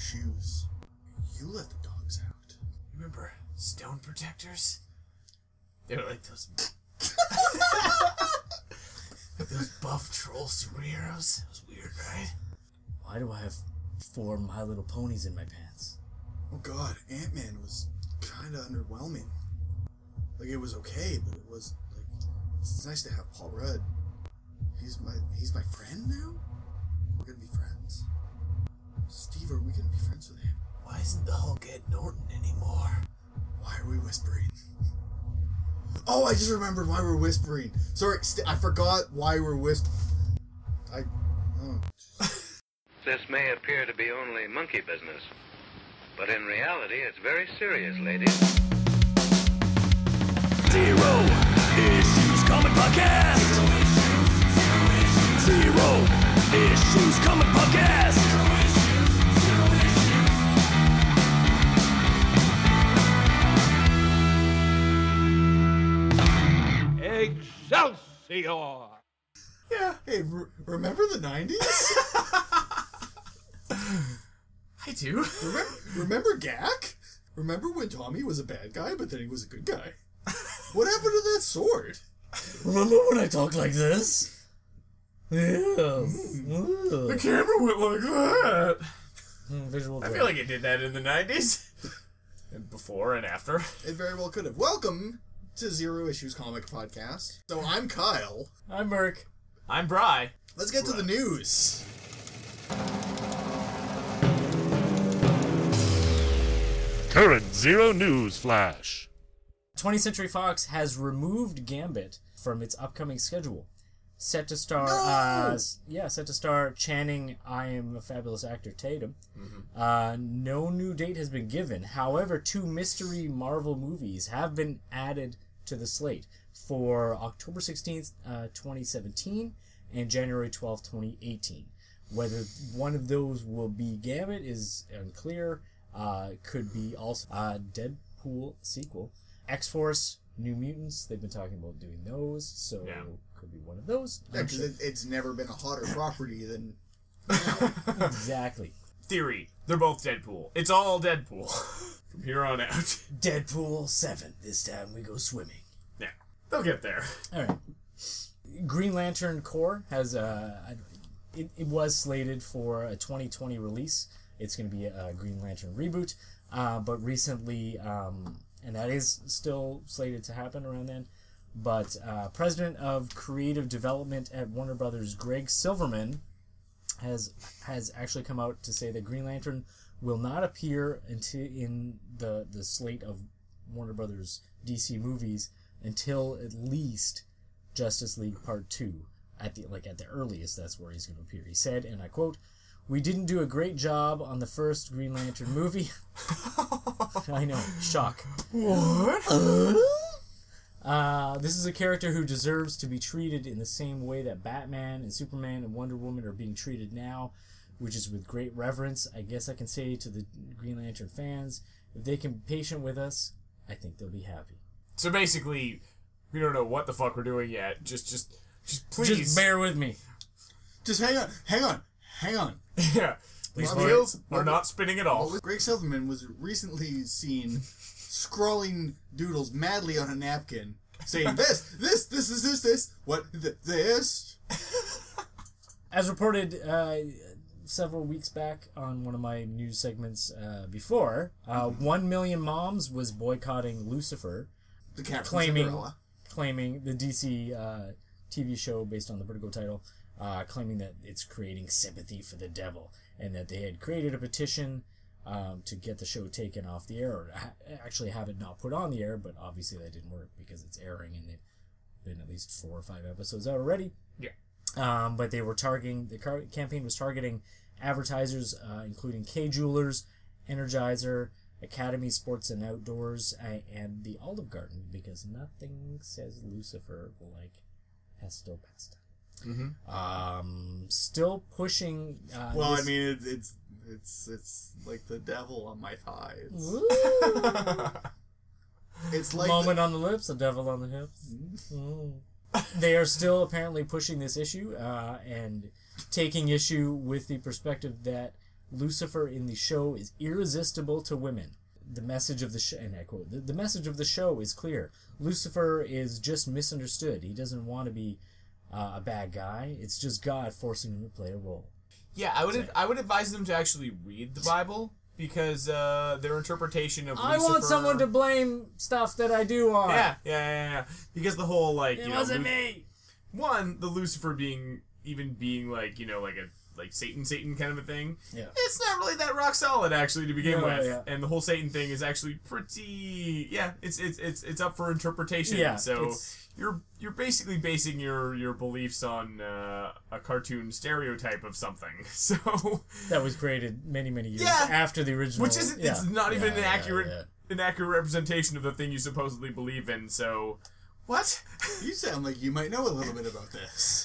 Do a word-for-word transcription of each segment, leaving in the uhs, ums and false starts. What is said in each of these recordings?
shoes. You let the dogs out. Remember stone protectors? They were like those... like those buff troll superheroes. It was weird, right? Why do I have four My Little Ponies in my pants? Oh god, Ant-Man was kind of underwhelming. Like, it was okay, but it was, like, it's nice to have Paul Rudd. He's my, he's my friend now? We're gonna be friends? Steve, are we gonna be friends with him? Why isn't the Hulk Ed Norton anymore? Why are we whispering? Oh, I just remembered why we're whispering. Sorry, st- I forgot why we're whispering. I, oh. This may appear to be only monkey business, but in reality, it's very serious, ladies. Zero Issues Comic Podcast. Zero Issues Comic Podcast. Excelsior! Yeah, hey, re- remember the nineties? I do. remember, remember G A C? Remember when Tommy was a bad guy, but then he was a good guy? What happened to that sword? Remember when I talk like this? Yes. Mm. The camera went like that. Mm, visual I joke. feel like it did that in the nineties. And before and after. It very well could have. Welcome to Zero Issues Comic Podcast. So I'm Kyle. I'm Merc. I'm Bry. Let's get to the news. Current Zero News Flash. twentieth Century Fox has removed Gambit from its upcoming schedule. Set to star, No! uh, yeah, set to star Channing I Am a Fabulous Actor Tatum. Mm-hmm. Uh, no new date has been given. However, two mystery Marvel movies have been added to the slate for October sixteenth, uh, twenty seventeen and January twelfth, twenty eighteen. Whether one of those will be Gambit is unclear. Uh, could be also uh, Deadpool sequel. X-Force, New Mutants, they've been talking about doing those, so Yeah. could be one of those. Yeah, I'm because sure. it, it's never been a hotter property than... Exactly. Theory. They're both Deadpool. It's all Deadpool. From here on out. Deadpool seven. This time we go swimming. Yeah. They'll get there. All right. Green Lantern Corps has uh, it, it was slated for a twenty twenty release. It's going to be a, a Green Lantern reboot, uh, but recently, um, and that is still slated to happen around then. But uh, President of Creative Development at Warner Brothers, Greg Silverman, has has actually come out to say that Green Lantern will not appear until in the the slate of Warner Brothers D C movies until at least Justice League Part Two. At the like at the earliest, that's where he's going to appear. He said, and I quote, "We didn't do a great job on the first Green Lantern movie." I know, shock. What? Uh, this is a character who deserves to be treated in the same way that Batman and Superman and Wonder Woman are being treated now, which is with great reverence. I guess I can say to the Green Lantern fans, if they can be patient with us, I think they'll be happy. So basically, we don't know what the fuck we're doing yet. Just, just, just please. Just bear with me. Just hang on, hang on, hang on. Yeah. These Well, wheels well, are not spinning at all. Well, Greg Silverman was recently seen scrawling doodles madly on a napkin, saying this, this, this, this, this, this, what, th- this. As reported uh, several weeks back on one of my news segments uh, before, uh, Mm-hmm. one million moms was boycotting Lucifer, The cat from claiming Cinderella. claiming the D C uh, T V show based on the Vertigo title, uh, claiming that it's creating sympathy for the devil, and that they had created a petition um, to get the show taken off the air, or ha- actually have it not put on the air, but obviously that didn't work because it's airing and they've been at least four or five episodes out already. Yeah. Um, but they were targeting, the car- campaign was targeting advertisers, uh, including K Jewelers, Energizer, Academy Sports and Outdoors, uh, and the Olive Garden, because nothing says Lucifer like pesto pasta. Mm-hmm. Um, still pushing. Uh, Well, this- I mean, it, it's it's it's like the devil on my thighs. Ooh. It's like Moment on the lips, a devil on the hips. Mm. They are still apparently pushing this issue uh, and taking issue with the perspective that Lucifer in the show is irresistible to women. The message of the show, and I quote, the, the message of the show is clear. Lucifer is just misunderstood. He doesn't want to be uh, a bad guy. It's just God forcing him to play a role. Yeah, I would I would advise them to actually read the Bible, because uh, their interpretation of Lucifer... I want someone to blame stuff that I do on. Yeah, yeah, yeah, yeah. Because the whole, like, It you know... wasn't Lu- me! One, the Lucifer being, even being, like, you know, like a, like, Satan, Satan kind of a thing. Yeah. It's not really that rock solid, actually, to begin No, with. yeah. And the whole Satan thing is actually pretty... Yeah, it's it's it's it's up for interpretation. Yeah, so... it's- You're you're basically basing your, your beliefs on uh, a cartoon stereotype of something. So That was created many, many years Yeah. after the original. which isn't yeah. it's not even Yeah, an yeah, accurate yeah. an accurate representation of the thing you supposedly believe in. So what? You sound like you might know a little bit about this.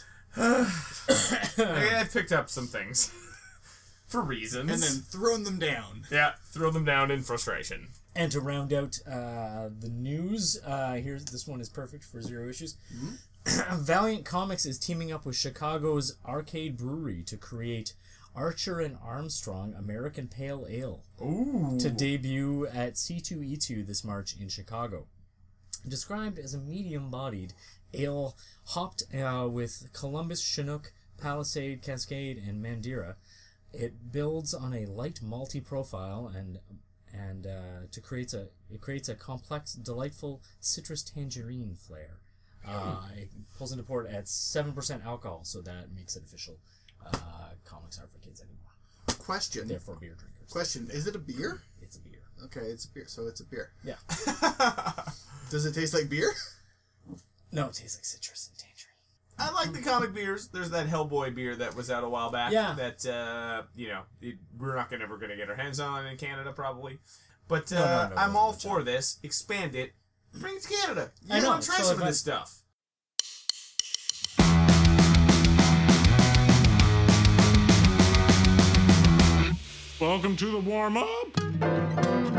I, I've picked up some things for reasons. And then thrown them down. yeah, throw them down in frustration. And to round out uh, the news, uh, here's this one is perfect for zero issues. Valiant Comics is teaming up with Chicago's Arcade Brewery to create Archer and Armstrong American Pale Ale Ooh. to debut at C two E two this March in Chicago. Described as a medium-bodied ale hopped uh, with Columbus, Chinook, Palisade, Cascade, and Madeira, it builds on a light malty profile and and uh, to creates a it creates a complex, delightful citrus tangerine flair. Uh, it pulls into port at seven percent alcohol, so that makes it official. Uh, comics aren't for kids anymore. Question. Therefore, beer drinkers. Question. Is it a beer? It's a beer. Okay, it's a beer. So it's a beer. Yeah. Does it taste like beer? No, it tastes like citrus and tangerine. I like the comic beers. There's that Hellboy beer that was out a while back. Yeah. That, uh, you know, it, we're not gonna, ever going to get our hands on in Canada, probably. But uh, No, no, no, I'm no, all no, for this. Expand it. Bring it to Canada. I You know, want to try so some if of I- this stuff. Welcome to the warm up.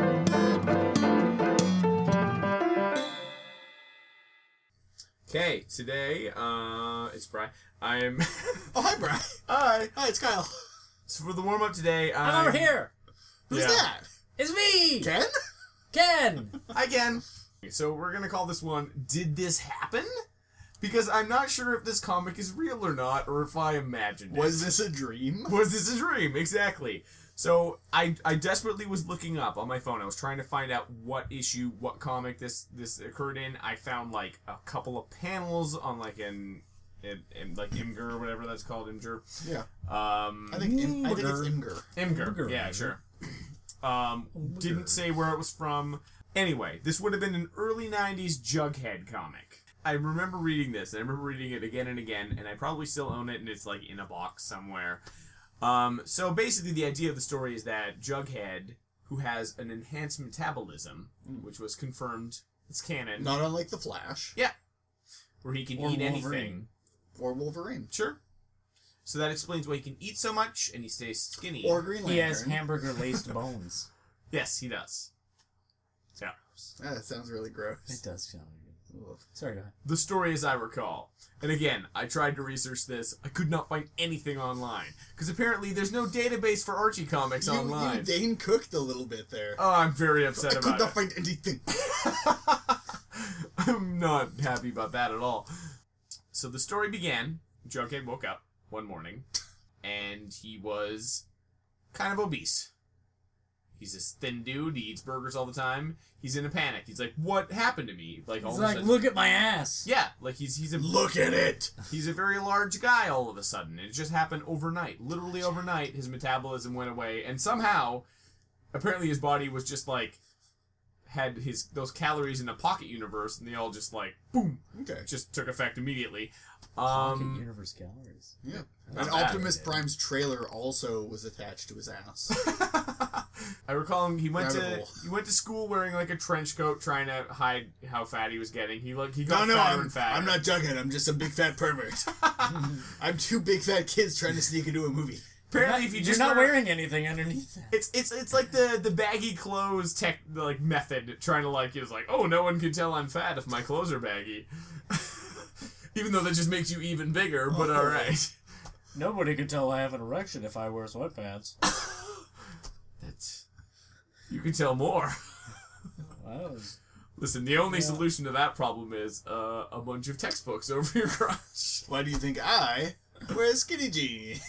Okay, today, uh, it's Brian. I'm... Oh, hi, Brian. Hi. Hi, it's Kyle. So for the warm-up today, I'm... I'm over here. Who's Yeah. that? It's me, Ken? Ken. Again. So we're gonna call this one, Did This Happen? Because I'm not sure if this comic is real or not, or if I imagined it. Was this a dream? Was this a dream? Exactly. So I I desperately was looking up on my phone. I was trying to find out what issue, what comic this this occurred in. I found like a couple of panels on like an, in, in like Imgur or whatever that's called, Imgur. Yeah. Um, I think, Im- I think it's Imgur. Imgur. Imgur. Imgur, Yeah, Imgur. sure. Um, didn't say where it was from. Anyway, this would have been an early nineties Jughead comic. I remember reading this, and I remember reading it again and again, and I probably still own it, and it's like in a box somewhere. Um, so basically the idea of the story is that Jughead, who has an enhanced metabolism, which was confirmed, it's canon. Not unlike the Flash. Yeah. Where he can Or eat Wolverine. anything. Or Wolverine. Sure. So that explains why he can eat so much, and he stays skinny. Or Green Lantern. He has hamburger-laced bones. Yes, he does. So, Ah, that sounds really gross. It does sound good. Sorry, go ahead. the story as I recall. And again, I tried to research this. I could not find anything online. Because apparently there's no database for Archie comics You, online. you Dane cooked a little bit there. Oh, I'm very I upset could about not it. find anything. I'm not happy about that at all. So the story began. Jughead woke up one morning, and he was kind of obese. He's this thin dude. He eats burgers all the time. He's in a panic. He's like, "What happened to me?" Like all He's of a like, sudden, look at my ass. yeah, like he's he's a Look at it! he's a very large guy all of a sudden. It just happened overnight. Literally overnight, his metabolism went away, and somehow, apparently, his body was just like had his those calories in a pocket universe, and they all just like boom, Okay. just took effect immediately. Pocket Um, universe calories. Yeah. Not And bad. Optimus Prime's trailer also was attached to his ass. I recall him. He went Rabbit to hole. he went to school wearing like a trench coat, trying to hide how fat he was getting. He like he No, got no, fatter I'm, and fatter. I'm not Jughead. I'm just a big fat pervert. I'm two big fat kids trying to sneak into a movie. Apparently, You're if you not- just you're not wear- wearing anything underneath that. It's it's it's like the the baggy clothes tech like method, trying to like is like, oh, no one can tell I'm fat if my clothes are baggy. Even though that just makes you even bigger, but Oh. all right. Nobody can tell I have an erection if I wear sweatpants. You can tell more. Wow. was- Listen, the only Yeah. solution to that problem is uh, a bunch of textbooks over your crotch. Why do you think I wear skinny jeans?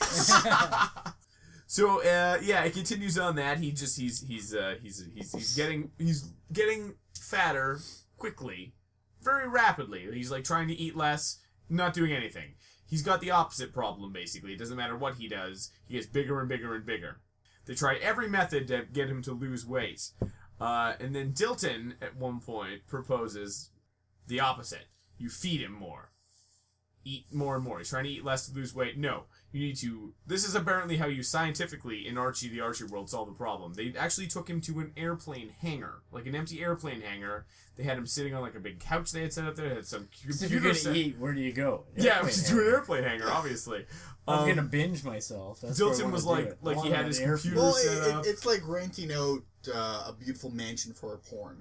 So uh, yeah, it continues on that. He just he's he's uh, he's he's he's getting he's getting fatter quickly, very rapidly. He's like trying to eat less, not doing anything. He's got the opposite problem basically. It doesn't matter what he does, he gets bigger and bigger and bigger. They try every method to get him to lose weight, uh, and then Dilton at one point proposes the opposite. You feed him more. Eat more and more. He's trying to eat less to lose weight. No. You need to... This is apparently how you scientifically, in Archie the Archie World, solve the problem. They actually took him to an airplane hangar. Like an empty airplane hangar. They had him sitting on like a big couch they had set up there. They had some So if you're computer gonna set... eat, where do you go? Yeah, Airplane just to an hangar. airplane hangar, obviously. I'm Um, gonna binge myself. That's where I Dilton wanna was do like- it. like I he want had an his air- computer- Well, set it, up. it, it's like renting out uh, a beautiful mansion for a porn.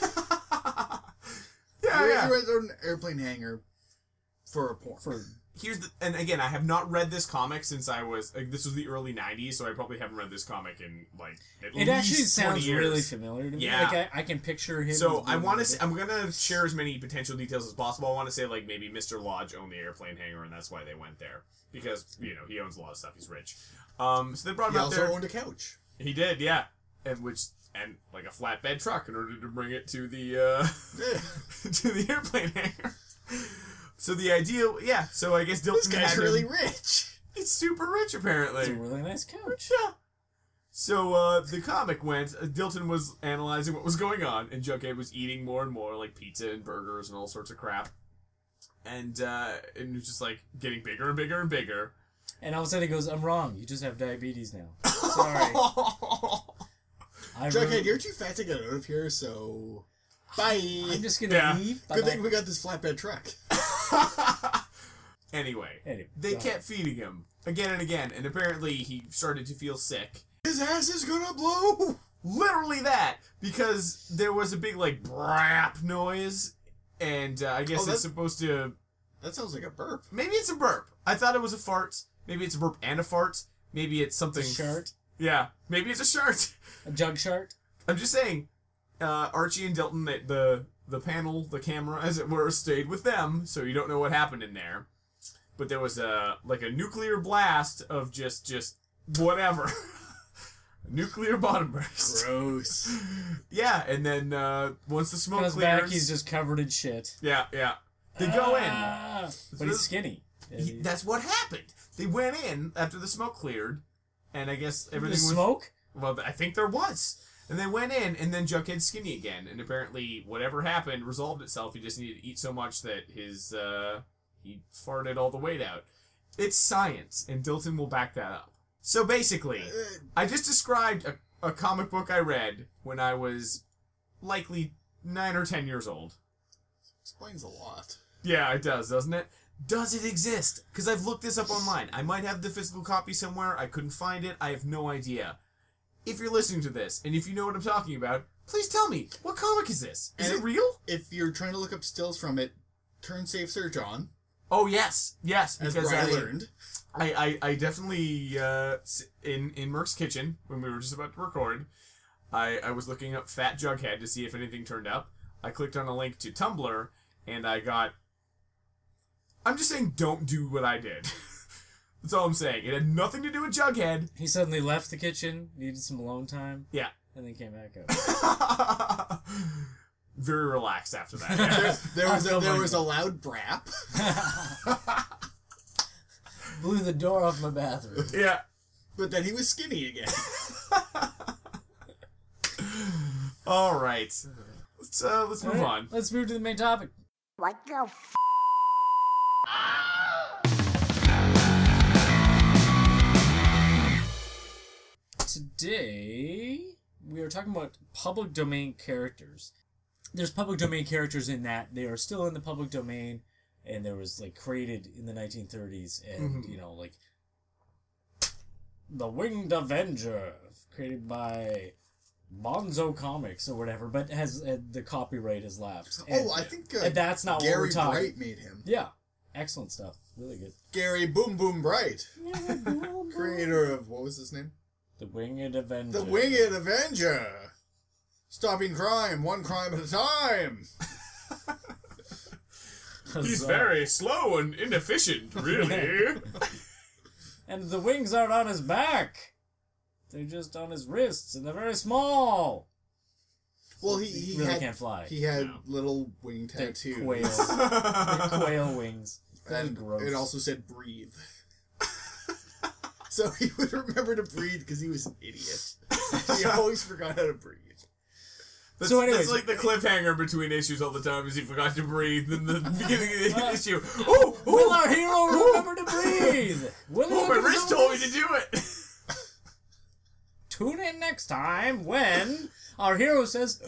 yeah, you, yeah. you rent out an airplane hangar for a porn. For Here's the... And again, I have not read this comic since I was... Like, this was the early nineties, so I probably haven't read this comic in, like, at it least actually twenty sounds years. really familiar to me. Yeah. Like I, I can picture him. So as I being want a to. bit- I'm gonna share as many potential details as possible. I want to say like maybe Mister Lodge owned the airplane hangar, and that's why they went there because you know he owns a lot of stuff. He's rich. Um, so they brought him He out also there. owned a couch. He did, yeah, and which and like a flatbed truck in order to bring it to the uh, Yeah. to the airplane hangar. So the idea, yeah. So I guess Dilton This guy's had him- really rich. He's super rich apparently. It's a really nice couch. Yeah. So uh, the comic went. Uh, Dilton was analyzing what was going on, and Jughead was eating more and more, like pizza and burgers and all sorts of crap, and uh, and he was just like getting bigger and bigger and bigger. And all of a sudden he goes, "I'm wrong. You just have diabetes now." Sorry. I Jughead, really- you're too fat to get out of here, so bye. I'm just gonna Yeah. leave. Good Bye-bye. thing we got this flatbed truck. Anyway, Anyway, they go ahead. kept feeding him again and again, and apparently he started to feel sick. His ass is gonna blow. Literally that, because there was a big like brap noise, and uh, I guess Oh, it's that's- supposed to. That sounds like a burp. Maybe it's a burp. I thought it was a fart. Maybe it's a burp and a fart. Maybe it's something. A shart, Yeah, maybe it's a shart. a jug shart. I'm just saying, uh, Archie and Dilton, the, the the panel, the camera, as it were, stayed with them, so you don't know what happened in there. But there was a like a nuclear blast of just just whatever, a nuclear bottom burst. Gross. Yeah, and then uh, once the smoke Comes clears, back, he's just covered in shit. yeah, yeah, they go in. Ah, but he's skinny. He- that's what happened. They went in after the smoke cleared, and I guess The everything was smoke? Well, I think there was. And they went in, and then Jughead's skinny again. And apparently, whatever happened resolved itself. He just needed to eat so much that his uh, he farted all the weight out. It's science, and Dilton will back that up. So basically, I just described a, a comic book I read when I was likely nine or ten years old. Explains a lot. Yeah, it does, doesn't it? Does it exist? Because I've looked this up online. I might have the physical copy somewhere. I couldn't find it. I have no idea. If you're listening to this, and if you know what I'm talking about, please tell me, what comic is this? Is And it it- real? If you're trying to look up stills from it, turn safe search on, Oh, yes. Yes, as because Brian I, learned. I, I, I definitely, uh, s- in, in Merc's kitchen, when we were just about to record, I, I was looking up Fat Jughead to see if anything turned up. I clicked on a link to Tumblr, and I got... I'm just saying, don't do what I did. That's all I'm saying. It had nothing to do with Jughead. He suddenly left the kitchen, needed some alone time, Yeah. and then came back up. Very relaxed after that. Yeah. There, there was I a, feel there like- was a loud brap. Blew the door off my bathroom. yeah. But then he was skinny again. All right. Let's uh, let's move All right, on. Let's move to the main topic. What the f? Today, we are talking about public domain characters. There's public domain characters in that they are still in the public domain, and there was, like, created in the nineteen thirties, and, you know, like, The Winged Avenger, created by Bonzo Comics or whatever, but has uh, the copyright has lapsed. And, oh, I think uh, and that's not what Gary we're talking. Bright made him. Yeah, excellent stuff. Really good. Gary Boom Boom Bright, creator of what was his name? The Winged Avenger. The Winged Avenger. Stopping crime, one crime at a time. He's very slow and inefficient, really. And the wings aren't on his back. They're just on his wrists, and they're very small. Well, he, he really had, can't fly. He had No. little wing They're tattoos. quail. They're quail wings. Very And gross. it also said breathe. So he would remember to breathe because he was an idiot. He always forgot how to breathe. That's, So anyways- that's like the cliffhanger between issues all the time is he forgot to breathe in the beginning of the issue. Oh, Will oh, our hero remember to breathe? Will he oh, look my at his wrist own told me to wrist? do it. Tune in next time when our hero says,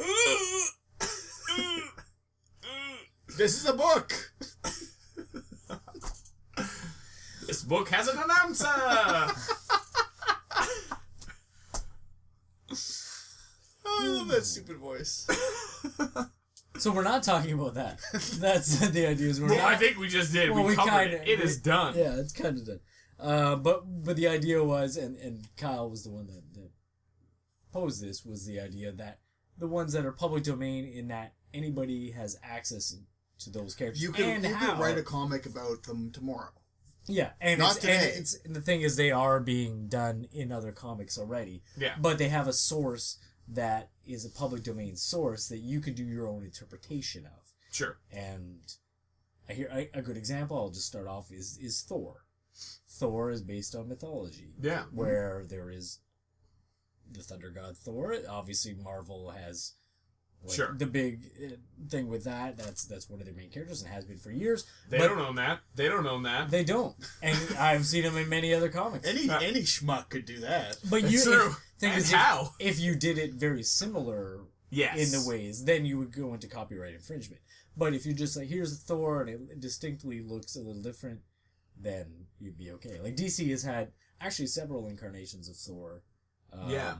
This is a book! This book has an announcer. Oh, I love that stupid voice. So we're not talking about that. That's the idea. Is we're Well, not. I think we just did. Well, we we covered kinda- it. It we- is done. Yeah, it's kind of done. Uh, but but the idea was, and, and Kyle was the one that, that posed this, was the idea that the ones that are public domain, in that anybody has access to those characters. You can, and you how, can write a comic about them tomorrow. Yeah, and Not it's, and today. it's and the thing is, they are being done in other comics already. Yeah. But they have a source that is a public domain source that you can do your own interpretation of. Sure. And I hear I, a good example. I'll just start off is is Thor. Thor is based on mythology. Yeah. Where there is the thunder god Thor. Obviously, Marvel has like, Sure. the big uh, thing with that. That's that's one of their main characters and has been for years. They But don't own that. They don't own that. They don't, and I've seen them in many other comics. Any any schmuck could do that. But you, It's true. if, thing And is, how? If, if you did it very similar Yes. in the ways, then you would go into copyright infringement. But if you're just like, here's Thor, and it distinctly looks a little different, then you'd be okay. Like D C has had actually several incarnations of Thor. Um, Yeah.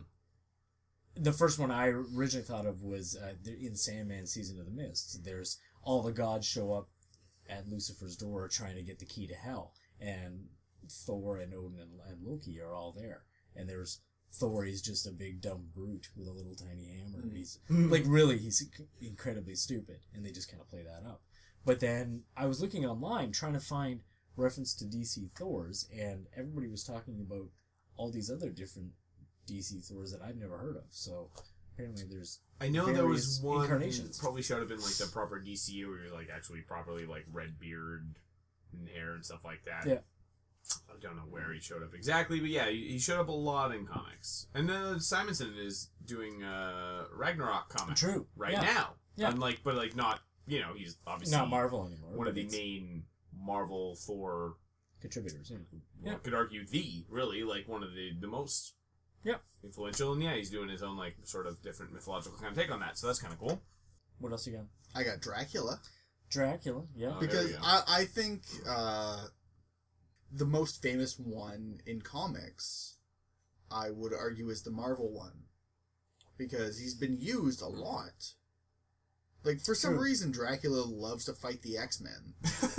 The first one I originally thought of was uh, in Sandman Season of the Mist. There's all the gods show up at Lucifer's door trying to get the key to hell, and Thor and Odin and, and Loki are all there. And there's Thor, he's just a big dumb brute with a little tiny hammer. He's like, really, he's incredibly stupid, and they just kind of play that up. But then I was looking online trying to find reference to D C Thors, and everybody was talking about all these other different D C Thors that I've never heard of. So apparently there's I know there was various one incarnations. probably showed up in like the proper D C U where you're like actually properly like red beard and hair and stuff like that. Yeah. I don't know where he showed up exactly, but yeah, he he showed up a lot in comics. And uh, Simonson is doing a Ragnarok comic True. right Yeah. now. Yeah. Unlike, but like not, you know, he's obviously Not Marvel anymore. one of but the it's main Marvel Thor. contributors. Yeah. Well, Yeah. could argue the really like one of the the most Yep. influential, and yeah, he's doing his own like sort of different mythological kind of take on that. So that's kind of cool. What else you got? I got Dracula. Dracula. Yeah. Oh, there Because we go. I, I think uh, the most famous one in comics, I would argue, is the Marvel one. Because he's been used a lot. Like, for some True. reason, Dracula loves to fight the X-Men.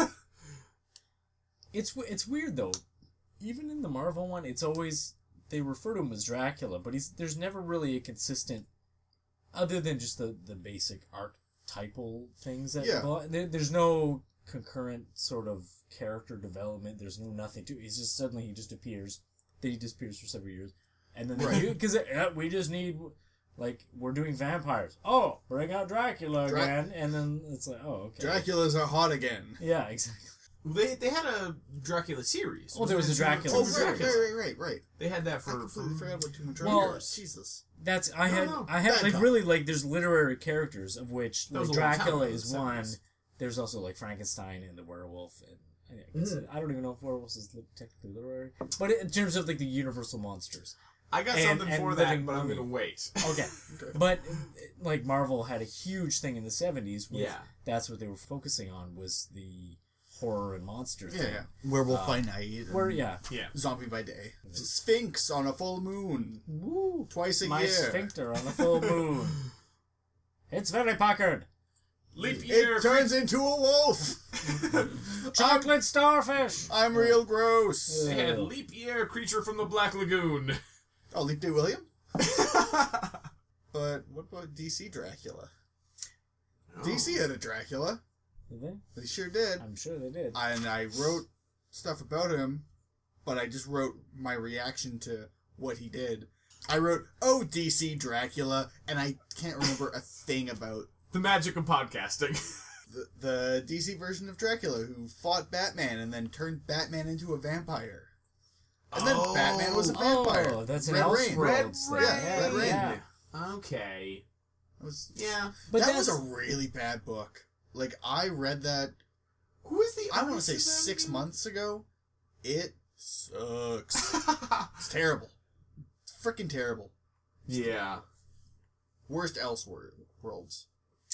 It's it's weird though. Even in the Marvel one, it's always they refer to him as Dracula, but he's there's never really a consistent, other than just the, the basic archetypal things that Yeah. develop- there, there's no concurrent sort of character development. There's no nothing to. He's just suddenly he just appears, then he disappears for several years, and then Right. because uh, we just need. Like, we're doing vampires. Oh, bring out Dracula Dra- again. And then it's like, oh, okay. Dracula's are hot again. Yeah, exactly. They they had a Dracula series. Oh, there was a Dracula Oh, Two right, series. right, right, right, right. They had that I for, for completely forgot about Too Much Well, Years. Jesus. That's I No, had no, I had bad like time. really like there's literary characters of which That like, was a long time Dracula ago, is the one. seventies. There's also like Frankenstein and the werewolf, and I, guess, I don't even know if werewolves is li- technically literary, but in terms of like the universal monsters. I got and- something and for that, Living but I'm Mummy. gonna wait. Okay, but like Marvel had a huge thing in the seventies. With, Yeah. that's what they were focusing on was the horror and monster Yeah, thing. yeah. Werewolf by night. and Where yeah, Yeah. Zombie by day. Sphinx on a full moon. woo, Twice a my year. sphincter on a full moon. It's very puckered. Leap year. It turns into a wolf. Chocolate starfish. I'm real gross. They had leap year creature from the Black Lagoon. Oh, Leap Day William? But what about D C Dracula? Oh. D C had a Dracula. Did they? They sure did. I'm sure they did. And I wrote stuff about him, but I just wrote my reaction to what he did. I wrote, oh, D C Dracula, and I can't remember a thing about The magic of podcasting. the, the D C version of Dracula who fought Batman and then turned Batman into a vampire. And then Oh. Batman was a vampire. Oh, that's an Red Rain. Elseworlds thing. Red Yeah, Red Rain. Yeah. Okay. That was, Yeah. But that was that's- a really bad book. Like, I read that, Who is the I want to artist say of that six again? months ago. It sucks. It's terrible. It's freaking terrible. Yeah. Worst Elseworlds.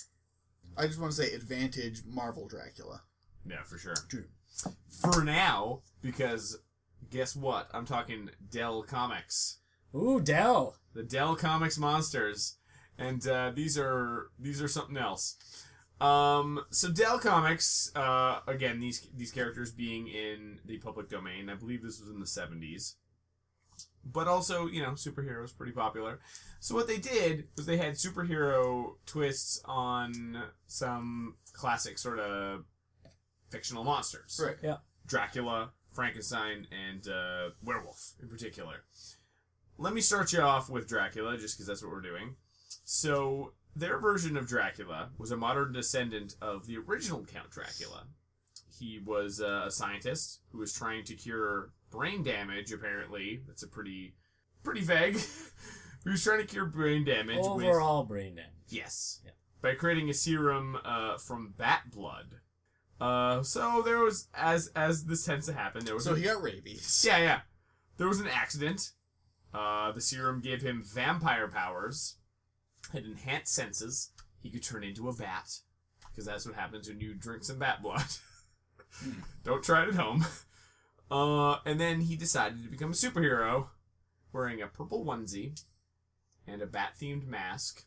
I just want to say advantage Marvel Dracula. Yeah, for sure. True. For now, because guess what? I'm talking Dell Comics. Ooh, Dell. The Dell Comics monsters. And uh, these are these are something else. Um, so Dell Comics, uh, again, these these characters being in the public domain. I believe this was in the seventies. But also, you know, superheroes pretty popular. So what they did was they had superhero twists on some classic sort of fictional monsters. Right. Yeah. Dracula, Frankenstein, and uh, werewolf in particular. Let me start you off with Dracula, just because that's what we're doing. So, their version of Dracula was a modern descendant of the original Count Dracula. He was uh, a scientist who was trying to cure brain damage, apparently. That's a pretty, pretty vague. He was trying to cure brain damage with... Overall brain damage. Yes. Yeah. By creating a serum uh, from bat blood. Uh, so there was, as as this tends to happen, there was So a, he got rabies. yeah, yeah. There was an accident. Uh, the serum gave him vampire powers, had enhanced senses. He could turn into a bat, because that's what happens when you drink some bat blood. Don't try it at home. Uh, and then he decided to become a superhero, wearing a purple onesie and a bat-themed mask.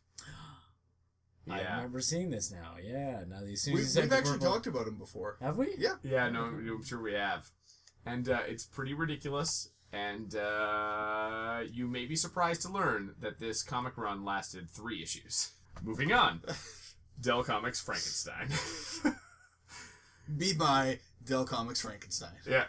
I remember seeing this now. Yeah. Now as soon We, as you said we've the actually purple- talked about him before. Have we? Yeah. Yeah, no, I'm sure we have. And uh, it's pretty ridiculous. And uh, you may be surprised to learn that this comic run lasted three issues. Moving on. Dell Comics Frankenstein. Be my Dell Comics Frankenstein. Yeah.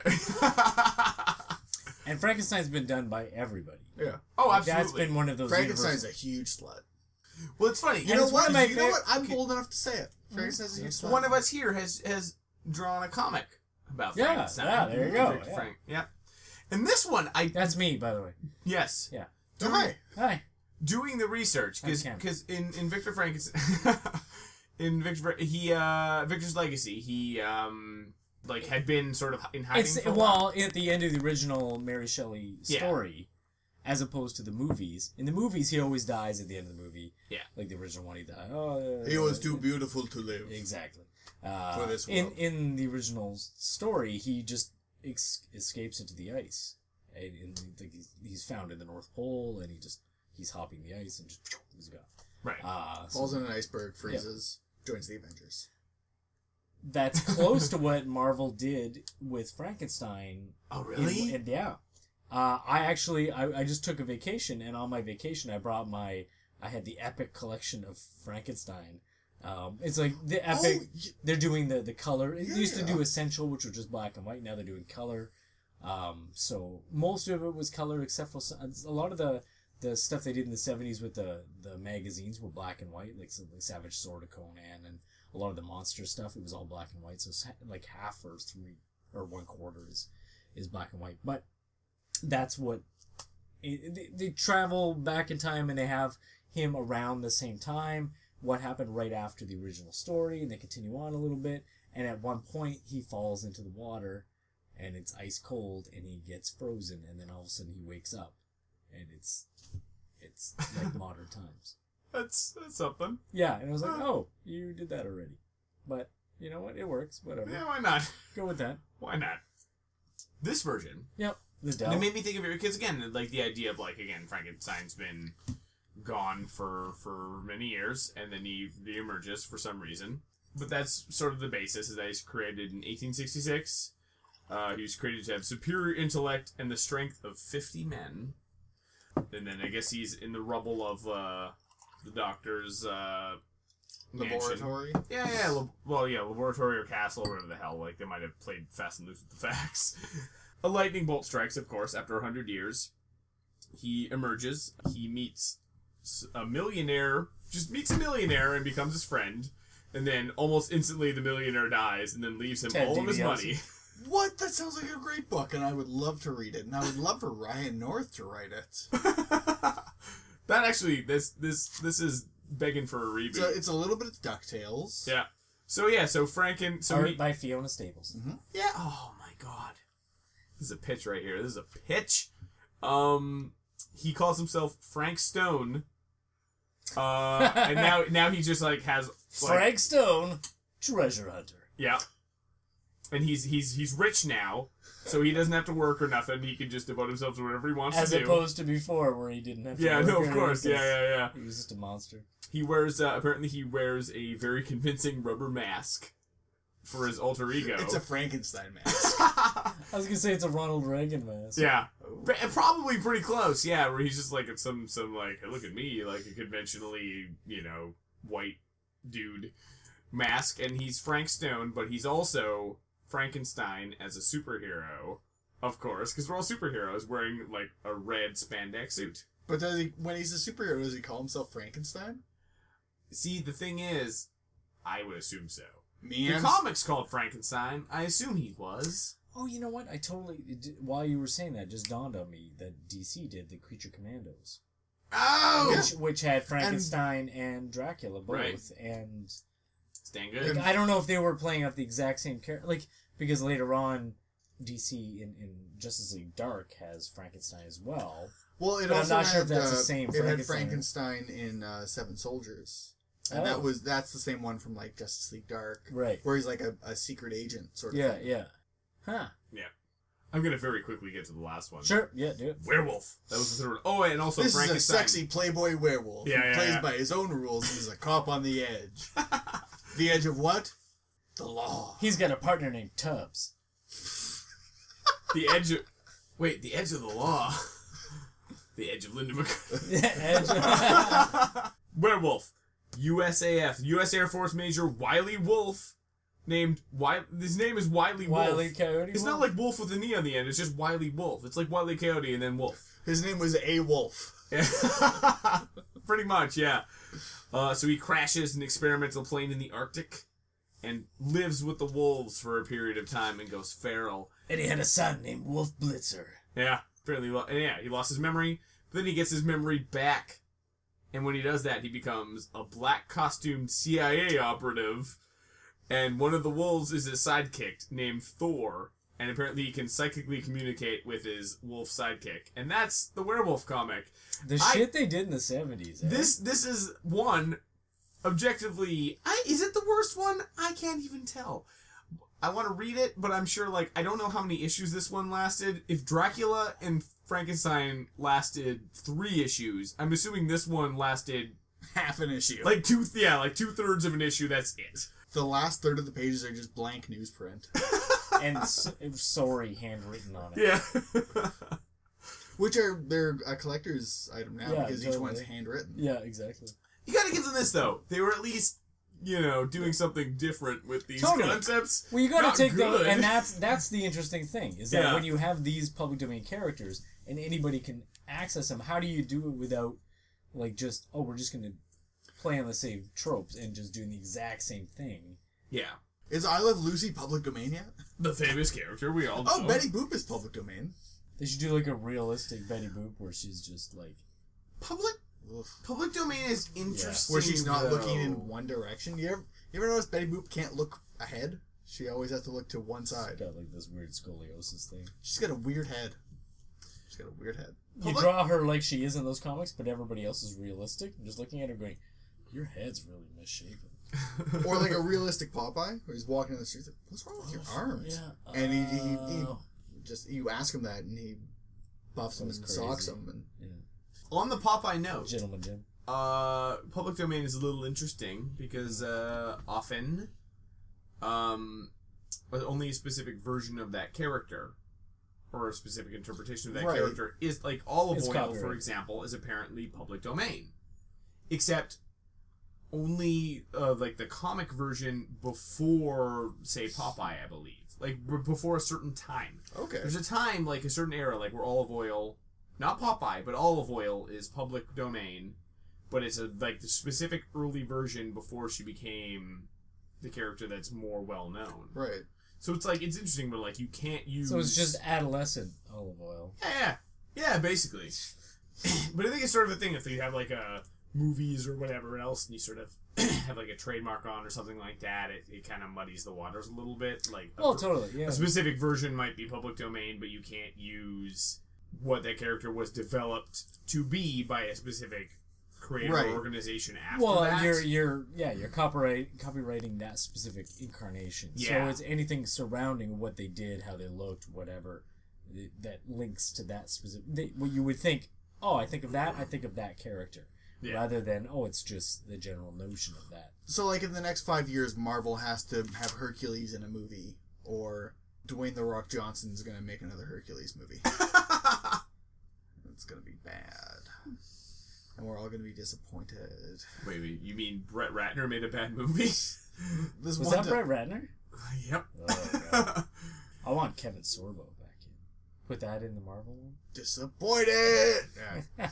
And Frankenstein's been done by everybody. Yeah. Oh, Like, absolutely. that's been one of those. Frankenstein's universal- a huge slut. Well, it's funny. You And know it's one what? of my You know fav- what? I'm Okay. bold enough to say it. Frankenstein's a huge slut. One of us here has has drawn a comic about Yeah, Frankenstein. yeah, there you go, Victor yeah. Frank. Yeah. And this one, I That's me, by the way. yes, Yeah. Oh, hi. Hi. doing the research because That's because in in Victor Frankenstein in Victor Fra- he uh Victor's Legacy he um like had been sort of in hiding It's for a while. well at the end of the original Mary Shelley Yeah. story, as opposed to the movies. In the movies, he always dies at the end of the movie. Yeah. Like the original one, he died. Oh, He was too beautiful to live. Exactly. Uh, For this in world. in the original story, he just ex- escapes into the ice, and, and like he's, he's found in the North Pole, and he just he's hopping the ice and just he's gone. Right. Uh, so Falls in an iceberg, freezes, joins the Avengers. that's close to what Marvel did with Frankenstein. Oh, in- really? and yeah. Uh, I actually I, I just took a vacation, and on my vacation I brought my I had the Epic collection of Frankenstein. Um, it's like the Epic. Oh, y- They're doing the the color. It used to Yeah. do Essential, which was just black and white. Now they're doing color. Um, so most of it was color, except for some, a lot of the the stuff they did in the seventies with the the magazines were black and white, like something like Savage Sword of Conan, and a lot of the monster stuff. It was all black and white. So it's ha- like half or three or one quarter is is black and white. But that's what it, they, they travel back in time, and they have him around the same time. What happened right after the original story, and they continue on a little bit. And at one point, he falls into the water, and it's ice cold, and he gets frozen, and then all of a sudden he wakes up, and it's it's like modern times. That's that's something. Yeah, and I was like, oh, you did that already, but you know what? It works. Whatever. Yeah, why not? Go with that. Why not? This version. Yep. The And Dell. it made me think of it because again, like the idea of like again, Frankenstein's been gone for for many years, and then he reemerges for some reason. But that's sort of the basis. Is that he's created in eighteen sixty-six. Uh, he was created to have superior intellect and the strength of fifty men. And then I guess he's in the rubble of uh, the doctor's uh, mansion. Laboratory. Yeah, yeah. Lab- well, yeah, laboratory or castle, or whatever the hell. Like, they might have played fast and loose with the facts. A lightning bolt strikes, of course, after a hundred years. He emerges. He meets a millionaire, just meets a millionaire and becomes his friend. And then almost instantly the millionaire dies and then leaves him Ted all of his DiBiase. money. What? That sounds like a great book, and I would love to read it. And I would love for Ryan North to write it. That actually, this this this is begging for a reboot. So it's a little bit of DuckTales. Yeah. So yeah, so Franken. So Art he, by Fiona Staples. yeah. Oh my god, this is a pitch right here. This is a pitch. Um, he calls himself Frank Stone. Uh, and now now he just like has like, Frank Stone, treasure hunter. yeah. And he's he's he's rich now, so he doesn't have to work or nothing. He can just devote himself to whatever he wants As to do. opposed to before, where he didn't have to Yeah, work no, or of course. Yeah, anything. yeah, yeah. He was just a monster. He wears, uh, apparently he wears a very convincing rubber mask for his alter ego. It's a Frankenstein mask. I was gonna say it's a Ronald Reagan mask. Yeah. But probably pretty close, yeah, where he's just like some, some like, hey, look at me, like a conventionally, you know, white dude mask. And he's Frank Stone, but he's also Frankenstein as a superhero, of course, because we're all superheroes wearing, like, a red spandex suit. But does he, when he's a superhero, does he call himself Frankenstein? See, the thing is, I would assume so. Me The and comics called Frankenstein. I assume he was. Oh, you know what? I totally. It, did- while you were saying that, it just dawned on me that D C did the Creature Commandos, Oh! which, which had Frankenstein and, Dracula both, Right. and Stan good. like, I don't know if they were playing up the exact same character, like because later on, D C in, in Justice League Dark has Frankenstein as well. well, it But I'm also not had sure if that's uh, the same It had Frankenstein. Frankenstein in uh, Seven Soldiers, and Oh. that was that's the same one from like Justice League Dark, Right. where he's like a, a secret agent sort of. Yeah. thing. Yeah. Huh. Yeah. I'm gonna very quickly get to the last one. Sure. Yeah. Do it. Werewolf. That was the third one. Oh, and also This is a Frankenstein. sexy Playboy werewolf Yeah, who yeah, plays yeah. by his own rules and is a cop on the edge. The edge of what? The law. He's got a partner named Tubbs. The edge of... Wait, the edge of the law. The edge of Linda McCarthy. Edge- Werewolf. U S A F. U S Air Force Major Wiley Wolf. Named... Wi- His name is Wiley Wolf. Wile E. Coyote. It's not Wolf? like Wolf with an E on the end. It's just Wiley Wolf. It's like Wiley Coyote and then Wolf. His name was A Wolf. Yeah. Pretty much, yeah. Uh, so he crashes an experimental plane in the Arctic and lives with the wolves for a period of time and goes feral. And he had a son named Wolf Blitzer. Yeah, apparently, lo- yeah, he lost his memory. But then he gets his memory back. And when he does that, he becomes a black costumed C I A operative. And one of the wolves is his sidekick named Thor. And apparently he can psychically communicate with his wolf sidekick. And that's the werewolf comic. The I- shit they did in the seventies. Eh? This this is one objectively. I is it the worst one? I can't even tell. I want to read it, but I'm sure like I don't know how many issues this one lasted. If Dracula and Frankenstein lasted three issues, I'm assuming this one lasted Half an issue. like two. Yeah, like two thirds of an issue. That's it. the last third of the pages are just blank newsprint. and s- sorry handwritten on it. Yeah. Which are, they're a collector's item now Yeah, because each totally. one's handwritten. Yeah, exactly. You gotta give them this though. They were at least, you know, doing something different with these Totally. concepts. Well, you got Not to take good. the, and that's that's the interesting thing is that Yeah. when you have these public domain characters and anybody can access them, how do you do it without like just oh we're just gonna play on the same tropes and just doing the exact same thing? Yeah. Is I Love Lucy public domain yet? The famous character we all know. Oh, Betty Boop is public domain. They should do like a realistic Betty Boop where she's just like Public Oof. public domain is interesting. Where she's not though. looking in one direction. You ever, you ever notice Betty Boop can't look ahead? She always has to look to one side. got like this weird scoliosis thing. She's got a weird head. She's got a weird head. You Public- draw her like she is in those comics, but everybody else is realistic. I'm just looking at her going, your head's really misshapen. Or like a realistic Popeye, where he's walking in the streets. Like, what's wrong with your arms? Yeah. And he, he, he Oh. just you ask him that, and he buffs him That's and crazy. socks him. And Yeah. On the Popeye note, Gentleman Jim. uh, public domain is a little interesting because uh, often, um, only a specific version of that character or a specific interpretation of that Right. character is like Olive It's Oil, copyright. for example, is apparently public domain. except only uh, like the comic version before, say, Popeye, I believe. Like, b- before a certain time. Okay. There's a time, like a certain era, like where olive oil, not Popeye, but olive oil is public domain, but it's a like the specific early version before she became the character that's more well known. Right. So it's like, it's interesting, but like you can't use... So it's just adolescent olive oil. Yeah, yeah, basically. But I think it's sort of a thing if you have like a movies or whatever else, and you sort of have like a trademark on or something like that, it, it kind of muddies the waters a little bit. Like, Oh, a, totally, yeah. a specific version might be public domain, but you can't use what that character was developed to be by a specific creator Right. or organization after Well, that. you're you're yeah you're copyright copywriting that specific incarnation. Yeah. So it's anything surrounding what they did, how they looked, whatever th- that links to that specific. They, well, you would think, oh, I think of that, I think of that character, Yeah. rather than oh, it's just the general notion of that. So, like, in the next five years, Marvel has to have Hercules in a movie, or Dwayne The Rock Johnson's going to make another Hercules movie. It's going to be bad. And we're all going to be disappointed. Wait, wait, you mean Brett Ratner made a bad movie? This Was one that ti- Brett Ratner? Yep. Oh, God. I want Kevin Sorbo back in. Put that in the Marvel one. Disappointed! Yeah.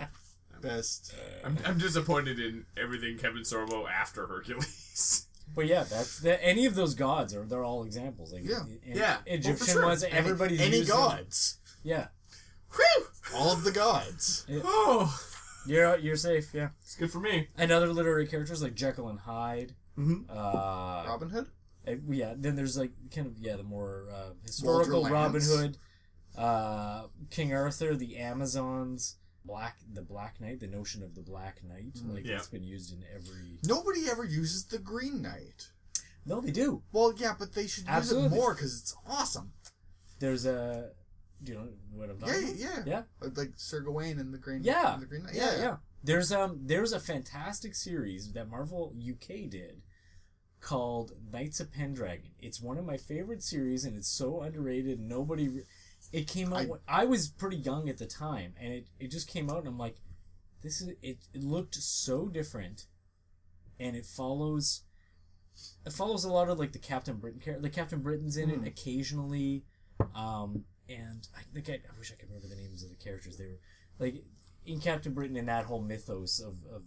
Best. I'm, I'm disappointed in everything Kevin Sorbo after Hercules. But yeah, that's the, any of those gods are they're all examples. Like, Yeah. in- Yeah. Egyptian Oh, for sure. ones. Everybody's Any used them. gods. Yeah. Whew! All of the gods. Oh, You're you're safe, yeah. it's good for me. And other literary characters like Jekyll and Hyde. Mm-hmm. Uh, Robin Hood? uh, yeah. Then there's like kind of yeah the more uh, historical Walter Robin Lance. Hood, uh, King Arthur, the Amazons, Black the Black Knight. The notion of the Black Knight, like Yeah. it's been used in every. Nobody ever uses the Green Knight. No, they do. Well, yeah, but they should use Absolutely. it more because it's awesome. There's a. Do you know what I'm Yeah, talking about? yeah. Yeah. Like Sir Gawain and the Green Yeah. and the Green Knight. Yeah, yeah. There's um there's a fantastic series that Marvel U K did called Knights of Pendragon. It's one of my favorite series and it's so underrated. Nobody re- it came out I- when I was pretty young at the time and it, it just came out and I'm like this is it, it looked so different and it follows it follows a lot of like the Captain Britain character. The Captain Britain's in it occasionally um and I think I, I wish I could remember the names of the characters. They were like in Captain Britain and that whole mythos of, of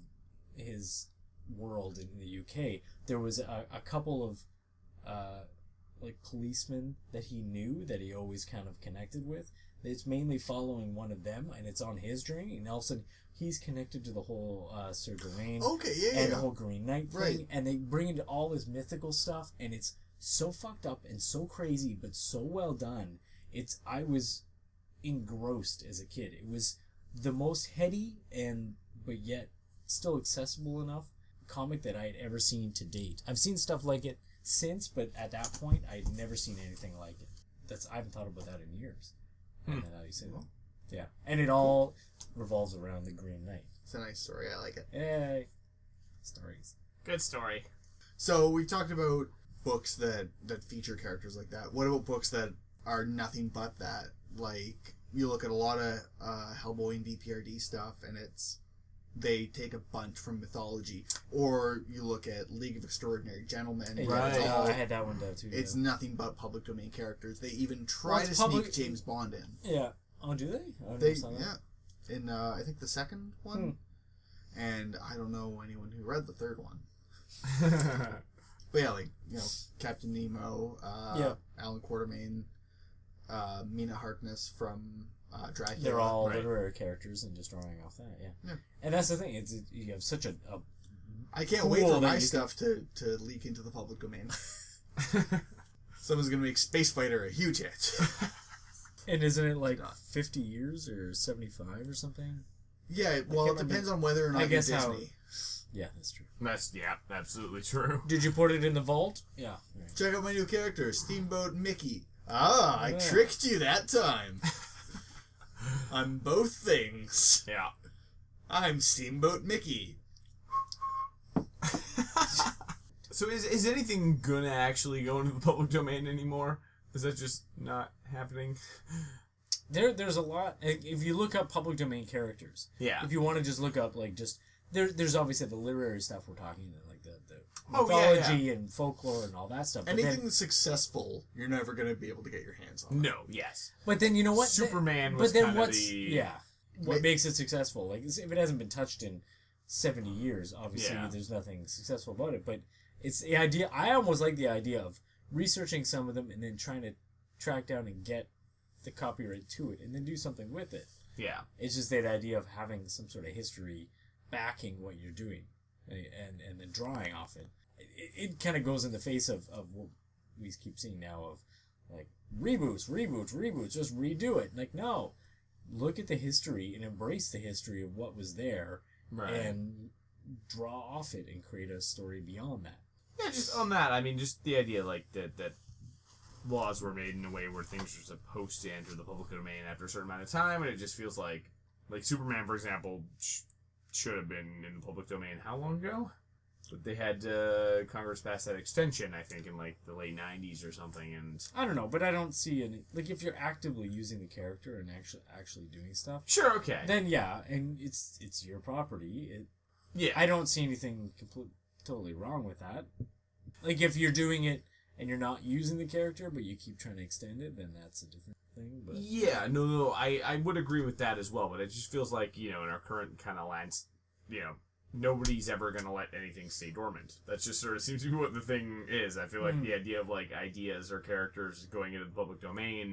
his world in the U K, there was a, a couple of uh, like policemen that he knew that he always kind of connected with. It's mainly following one of them, and it's on his journey, and all of a sudden he's connected to the whole uh, Sir Gawain Okay, yeah, yeah. and the whole Green Knight thing, Right. and they bring into all this mythical stuff, and it's so fucked up and so crazy, but so well done. It's I was engrossed as a kid. It was the most heady and but yet still accessible enough comic that I had ever seen to date. I've seen stuff like it since, but at that point I had never seen anything like it. That's I haven't thought about that in years. And then how you say that. Yeah. And it all revolves around the Green Knight. It's a nice story. I like it. Hey. Stories. Good story. So we talked about books that, that feature characters like that. What about books that are nothing but that? Like, you look at a lot of uh, Hellboy and B P R D stuff, and it's they take a bunch from mythology. Or you look at League of Extraordinary Gentlemen. and Right. It's, all, I had that one down too. it's yeah. nothing but public domain characters. They even try Well, it's to public- sneak James Bond in. Yeah. Oh, do they? I They never saw that. yeah, in uh, I think the second one, and I don't know anyone who read the third one. But yeah, like you know, Captain Nemo, uh, Yeah. Alan Quatermain, uh, Mina Harkness from uh, Dracula. They're all Right. literary characters and just drawing off that, yeah. Yeah. And that's the thing. It's it, you have such a, a I can't Cool wait for that my you stuff to, to leak into the public domain. Someone's gonna make Space Fighter a huge hit. and isn't it like Not. fifty years or seventy five or something? Yeah, well, it can't depends remember. on whether or not I guess you're how- Disney. Yeah, that's true. That's yeah, absolutely true. Did you put it in the vault? Yeah. Right. Check out my new character, Steamboat Mickey. Ah, I Yeah. tricked you that time. I'm both things. Yeah. I'm Steamboat Mickey. So is is anything gonna actually go into the public domain anymore? Is that just not happening? There, there's a lot. If you look up public domain characters, Yeah. if you want to just look up like just there, there's obviously the literary stuff we're talking, like the, the Oh, yeah, mythology yeah. and folklore and all that stuff. But Anything then, successful, you're never going to be able to get your hands on. No, yes. but then you know what? Superman Th- was But then kinda what's the- yeah? What Ma- makes it successful? Like if it hasn't been touched in seventy years, obviously Yeah. there's nothing successful about it. But it's the idea. I almost like the idea of researching some of them and then trying to track down and get the copyright to it and then do something with it. Yeah. It's just that idea of having some sort of history backing what you're doing and and, and then drawing off it. It, it kind of goes in the face of, of what we keep seeing now of like reboots, reboots, reboots, just redo it. Like, no, look at the history and embrace the history of what was there Right. and draw off it and create a story beyond that. Yeah, just on that, I mean, just the idea, like, that that laws were made in a way where things are supposed to enter the public domain after a certain amount of time, and it just feels like, like Superman, for example, sh- should have been in the public domain how long ago? But they had uh, Congress pass that extension, I think, in, like, the late nineties or something, and... I don't know, but I don't see any, like, if you're actively using the character and actually actually doing stuff, Sure, okay. then yeah, and it's it's your property. It, yeah. I don't see anything complete, totally wrong with that. Like, if you're doing it and you're not using the character, but you keep trying to extend it, then that's a different thing. But Yeah, no, no, I, I would agree with that as well, but it just feels like, you know, in our current kind of lands, you know, nobody's ever going to let anything stay dormant. That just sort of seems to be what the thing is. I feel like Mm. the idea of, like, ideas or characters going into the public domain,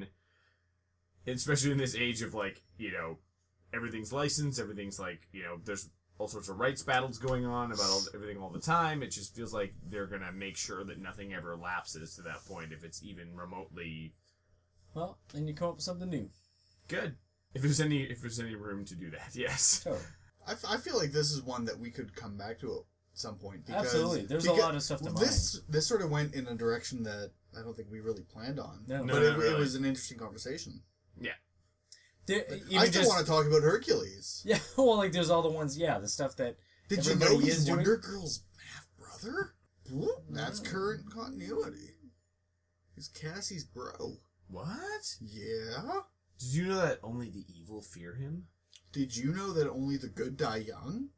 especially in this age of, like, you know, everything's licensed, everything's, like, you know, there's all sorts of rights battles going on about all, everything all the time. It just feels like they're going to make sure that nothing ever lapses to that point if it's even remotely well, then you come up with something new. good. If there's any if there's any room to do that, yes. Sure. I, f- I feel like this is one that we could come back to at some point. Because, Absolutely. There's a because lot of stuff to this, This sort of went in a direction that I don't think we really planned on. No. No, but not it, really. it was an interesting conversation. Yeah. There, I even still just, want to talk about Hercules. Yeah, well, like there's all the ones. Yeah, the stuff that Did you everybody know he's is doing. Wonder Girl's half brother? That's current continuity. He's Cassie's bro. What? Yeah? Did you know that only the evil fear him? Did you know that only the good die young?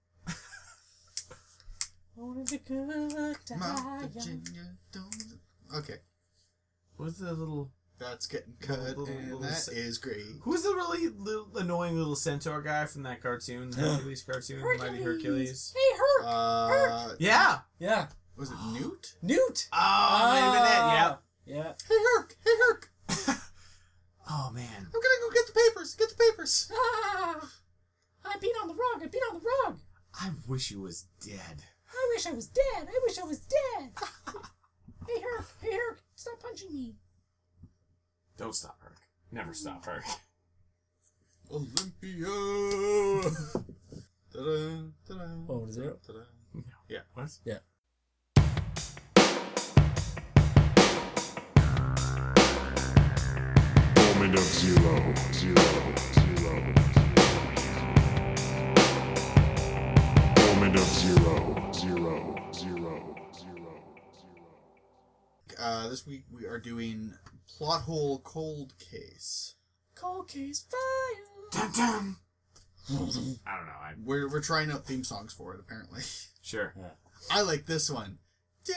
Only the good die Mount young. Virginia, don't... Okay, What's the little... that's getting cut, Little- little- and little that se- is great. Who's the really little, annoying little centaur guy from that cartoon? The Hercules cartoon? Mighty Hercules? Hey, Herc! Uh, Yeah! Yeah. was it Newt? Newt! Oh, might have been that, yeah. Yeah. Hey Herc! Hey Herc! Oh, man. I'm gonna go get the papers! Get the papers! Ah! I beat on the rug! I beat on the rug! I wish he was dead. I wish I was dead! I wish I was dead! Hey, Herc! Hey, Herc! Stop punching me! Don't stop, Herc. Never stop, Herc. Olympia! Ta-da, ta-da, What was it? ta-da. Yeah. What? Yeah. Moment of zero, zero, zero. Moment of zero, zero, zero, zero, zero. Uh, this week we are doing Plot Hole Cold Case. Cold case fire! Dun dun! I don't know. I We're, we're trying out theme songs for it, apparently. Sure. I like this one. Is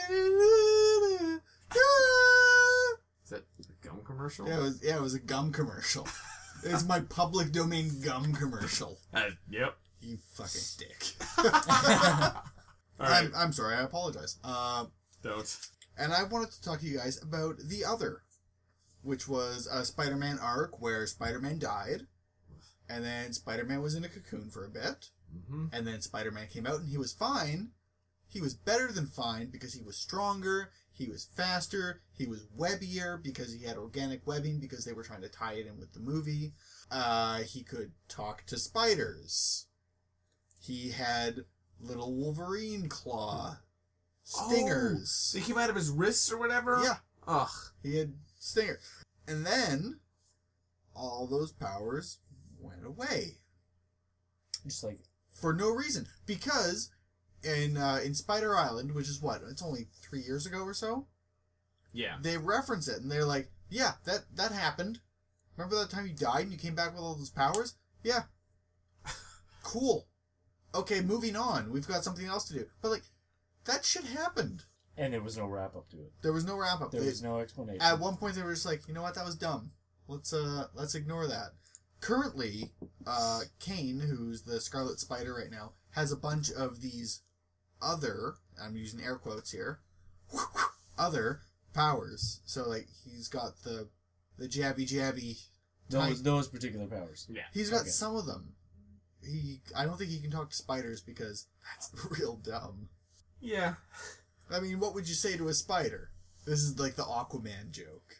that a gum commercial? Yeah, it was, yeah, it was a gum commercial. It's my public domain gum commercial. Uh, yep. You fucking dick. All right. I'm, I'm sorry, I apologize. Uh, Don't. and I wanted to talk to you guys about The Other, which was a Spider-Man arc where Spider-Man died, and then Spider-Man was in a cocoon for a bit, Mm-hmm. and then Spider-Man came out and he was fine. He was better than fine because he was stronger, he was faster, he was webbier because he had organic webbing because they were trying to tie it in with the movie. Uh, he could talk to spiders. He had little Wolverine claw stingers. Oh, they came out of his wrists or whatever? Yeah. Ugh. He had stinger. And then all those powers went away Just like, for no reason. Because in uh, in Spider Island, which is what, it's only three years ago or so, Yeah. they reference it and they're like, yeah, that, that happened. Remember that time you died and you came back with all those powers? Yeah. Cool. okay, moving on. We've got something else to do. But, like, that shit happened. And there was no wrap up to it. There was no wrap up. There They- was no explanation. At one point, they were just like, you know what, that was dumb. Let's uh, let's ignore that. Currently, uh, Kane, who's the Scarlet Spider right now, has a bunch of these other, I'm using air quotes here, other powers. So, like, he's got the the jabby jabby. those type. those particular powers. Yeah. He's got Okay. some of them. He, I don't think he can talk to spiders because that's real dumb. Yeah. I mean, what would you say to a spider? This is like the Aquaman joke.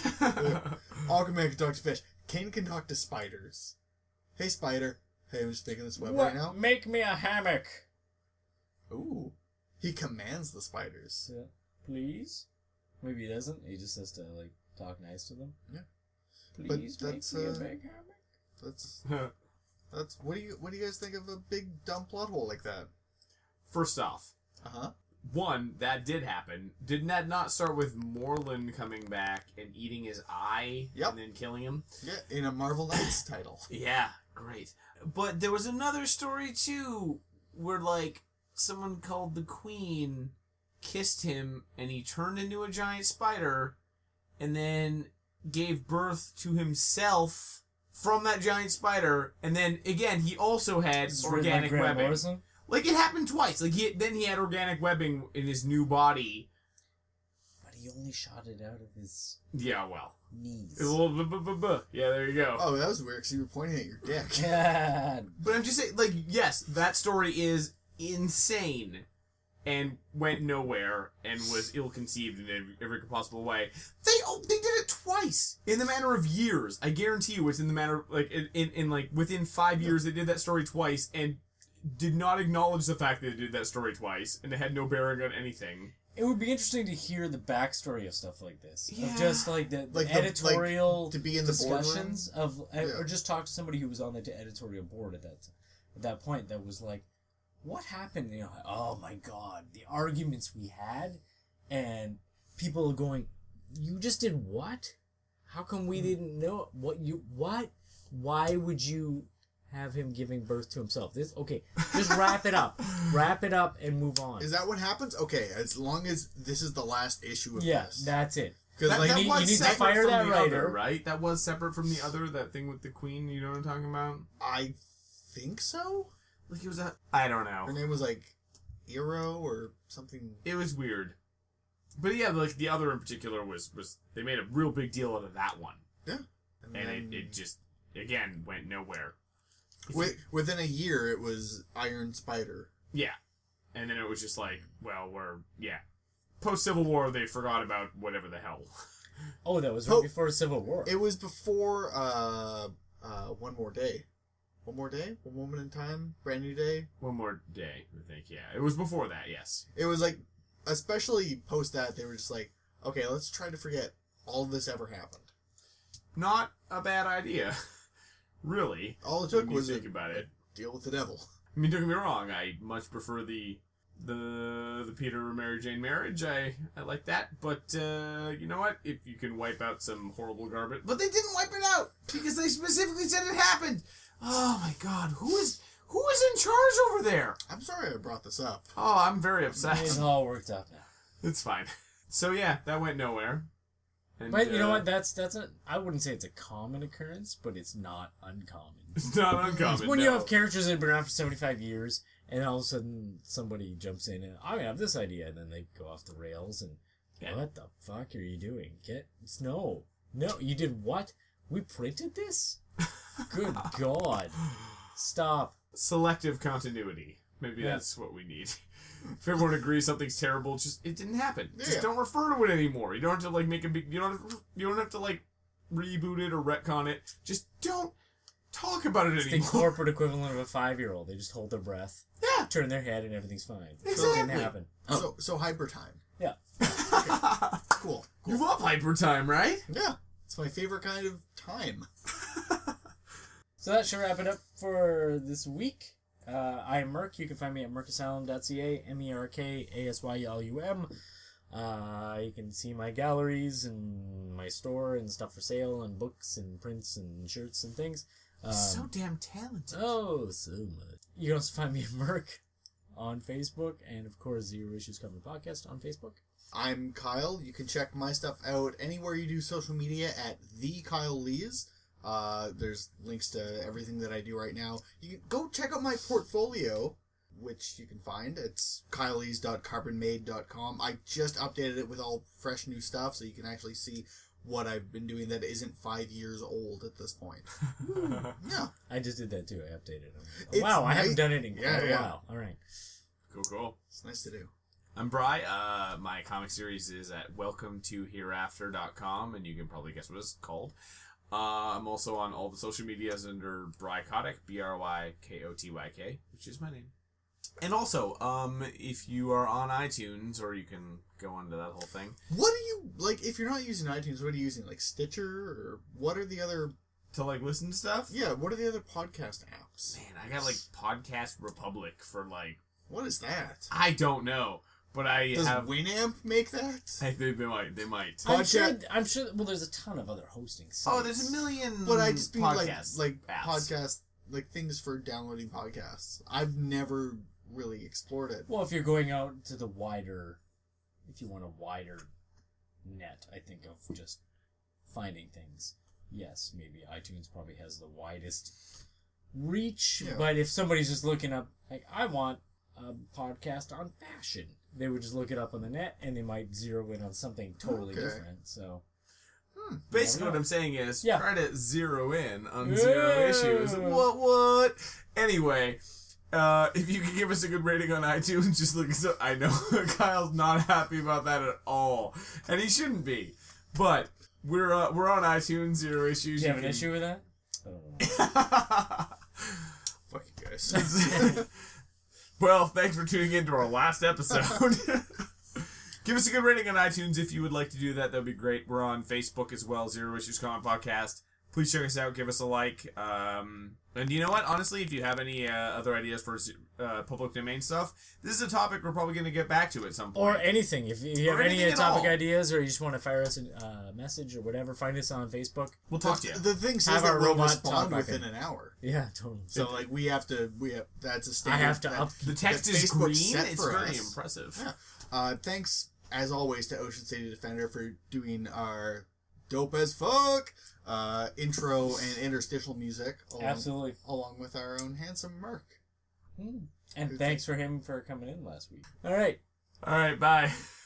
Aquaman can talk to fish. Kane can talk to spiders. Hey, spider. Hey, I'm just making this web What? right now. Make me a hammock. Ooh. He commands the spiders. Yeah. Please? Maybe he doesn't. He just has to, like, talk nice to them. Yeah. Please But make that's, me a uh, big hammock. That's that's what do you what do you guys think of a big dumb plot hole like that? First off, Uh huh. one, that did happen. Didn't that not start with Moreland coming back and eating his eye Yep. and then killing him? Yeah, in a Marvel Knights title. Yeah, great. But there was another story too, where like someone called the Queen kissed him and he turned into a giant spider and then gave birth to himself from that giant spider, and then again he also had This is written by organic Grant webbing. Morrison. Like it happened twice. Like he then he had organic webbing in his new body. But he only shot it out of his Yeah, well. knees. A little bu- bu- bu- bu. Yeah, there you go. Oh, that was weird because you were pointing at your dick. God. But I'm just saying, like, yes, that story is insane and went nowhere and was ill-conceived in every, every possible way. They oh, they did it twice in the matter of years. I guarantee you, it's in the matter like in, in, in like within five years they did that story twice and did not acknowledge the fact that they did that story twice and it had no bearing on anything. It would be interesting to hear the backstory of stuff like this. Yeah. Of just like the, the Like the- editorial like, to be in the discussions of, Yeah. or just talk to somebody who was on the editorial board at that at that point that was like, what happened? You know, oh my God, the arguments we had, and people are going, you just did what? How come we didn't know what you what? Why would you have him giving birth to himself? This okay, just wrap it up, wrap it up, and move on. Is that what happens? Okay, as long as this is the last issue of yeah, this. that's it. Because That, like, that you need- was you need to separate fire from that the writer. other, right? That was separate from the other, that thing with the Queen, you know what I'm talking about? I think so. Like it was a... I don't know. Her name was like Eero or something. It was weird. But yeah, like the other in particular was, was they made a real big deal out of that one. Yeah. And then, it, it just, again, went nowhere. wi- within a year, it was Iron Spider. Yeah. And then it was just like, well, we're, yeah. Post-Civil War, they forgot about whatever the hell. Oh, that was right Oh, before the Civil War. It was before uh, uh, One More Day. One More Day? One Moment in Time? Brand New Day? One more day, I think, yeah. It was before that, yes. It was like, especially post that, they were just like, okay, let's try to forget all of this ever happened. Not a bad idea. Really. All it took when you was think a, about it. deal with the devil. I mean, don't get me wrong. I much prefer the the the Peter Mary Jane marriage. I I like that. But uh, you know what? If you can wipe out some horrible garbage, but they didn't wipe it out because they specifically said it happened. Oh my God! Who is who is in charge over there? I'm sorry I brought this up. Oh, I'm very upset. It's all worked out now. It's fine. So yeah, that went nowhere. And, But you know uh, what? That's that's a. I wouldn't say it's a common occurrence, but it's not uncommon. It's not uncommon. when no. you have characters that have been around for seventy-five years, and all of a sudden somebody jumps in and I have this idea, and then they go off the rails, and Yeah. what the fuck are you doing? Get no, no, you did what? We printed this? Good God! Stop. Selective continuity. Maybe Yeah. that's what we need. If everyone agrees something's terrible, just it didn't happen. Just Yeah. don't refer to it anymore. You don't have to like make a big. You don't. Have, you don't have to like reboot it or retcon it. Just don't talk about it It's the anymore. corporate equivalent of a five-year-old. They just hold their breath, Yeah. turn their head, and everything's fine. It Exactly. didn't happen. So, so hyper time. Yeah. Cool. You love hyper time, right? Yeah, it's my favorite kind of time. So that should wrap it up for this week. Uh, I am Merk. You can find me at merk asylum dot c a, M E R K A S Y L U M. Uh, you can see my galleries and my store and stuff for sale and books and prints and shirts and things. Um, so damn talented. oh, so much. You can also find me at Merc on Facebook, and of course Zero Issues Comic Podcast on Facebook. I'm Kyle. You can check my stuff out anywhere you do social media at the Kyle Lees. Uh, there's links to everything that I do right now. You can go check out my portfolio, which you can find. It's kyle lees dot carbon made dot com. I just updated it with all fresh new stuff, so you can actually see what I've been doing that isn't five years old at this point. Yeah. I just did that too. I updated them. It's wow, I nice. haven't done it in quite Yeah, a yeah. while. All right. Cool, cool. It's nice to do. I'm Bry. Uh, my comic series is at welcome to hereafter dot com, and you can probably guess what it's called. Uh, I'm also on all the social medias under Bry Kotick, B R Y K O T Y K, which is my name. And also, um, if you are on iTunes, or you can go onto that whole thing. What are you, like, if you're not using iTunes, what are you using? Like Stitcher? Or what are the other, To, like, listen to stuff? yeah, what are the other podcast apps? Man, I got, like, Podcast Republic for, like, What is that? I don't know. But I Does have... Winamp make that? I think they might. They might. I'm Podcast- sure. I'm sure. Well, there's a ton of other hosting sites. Oh, there's a million But I just mean like podcast like apps. podcast like things for downloading podcasts. I've never really explored it. Well, if you're going out to the wider, if you want a wider net, I think of just finding things. Yes, maybe iTunes probably has the widest reach. Yeah. But if somebody's just looking up, like, I want a podcast on fashion, they would just look it up on the net, and they might zero in on something totally Okay. different. So. Basically, Never what know. I'm saying is, Yeah. try to zero in on Yeah. zero issues. What, what? Anyway, uh, if you can give us a good rating on iTunes, just look us up. I know Kyle's not happy about that at all, and he shouldn't be. But we're uh, we're on iTunes, zero issues. Do you have an can- issue with that? I don't know. Fuck you guys. Well, thanks for tuning in to our last episode. Give us a good rating on iTunes if you would like to do that. That would be great. We're on Facebook as well, Zero Issues Comic Podcast. Please check us out. Give us a like. Um, and you know what? Honestly, if you have any uh, other ideas for uh, public domain stuff, this is a topic we're probably going to get back to at some point. Or anything. If you Or have any anything uh, at topic all. ideas, or you just want to fire us a uh, message or whatever, find us on Facebook. We'll talk to you. The thing Have says that our we'll robot respond talk within back an hour. Yeah, totally. So like we have to we have that's a I standard. have to that- up. The text that is Facebook green. set It's for very us. impressive. Yeah. Uh, thanks as always to Ocean City Defender for doing our dope as fuck uh, intro and interstitial music. Along, Absolutely. Along with our own handsome Merc. Hmm. And thanks for him for coming in last week. All right. All right, bye.